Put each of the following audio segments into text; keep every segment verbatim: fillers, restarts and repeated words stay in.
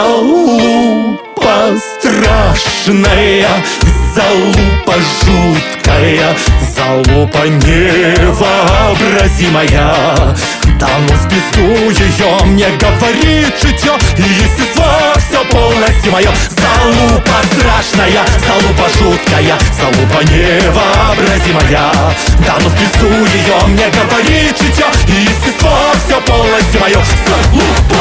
залупа страшная, залупа жуткая, залупа невообразимая. Да ну в пизду ее, мне говорит чутье, и естество все полностью мое. Залупа страшная, залупа жуткая, залупа невообразимая. Да ну в пизду ее, мне говорит чутье, и естество все полностью мое. Залупа.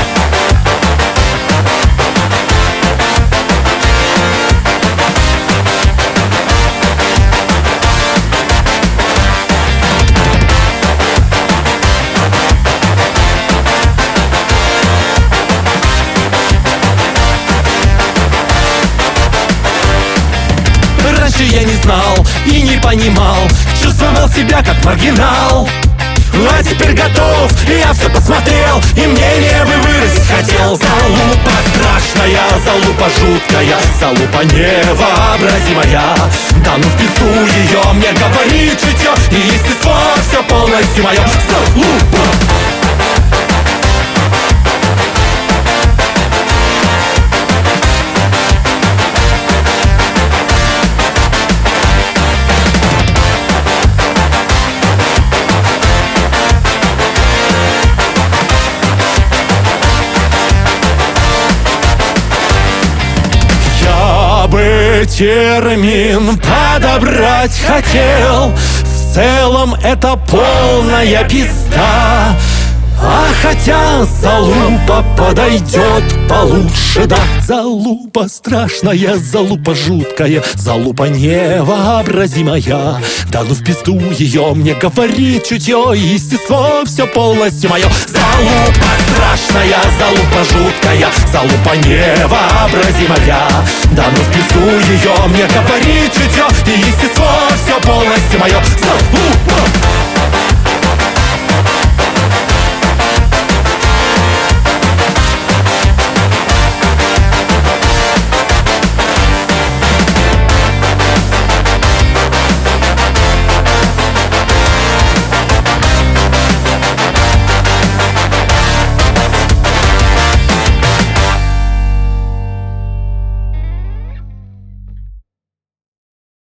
Я не знал и не понимал, чувствовал себя как маргинал. А теперь готов, я все посмотрел, и мнение бы выразить хотел. Залупа страшная, залупа жуткая, залупа невообразимая. Да ну в пизду ее, мне говорит чутье, и естество все полностью мое. Залупа. Термин подобрать хотел, в целом это полная пизда. А хотя залупа подойдет получше, да. Залупа страшная, залупа жуткая, залупа невообразимая. Да ну в пизду ее, мне говорит чутье, и естество все полностью мое. Залупа страшная, залупа жуткая, залупа невообразимая. Да ну в пизду ее, мне говорит чутье, и естество все полностью мое. Залупа.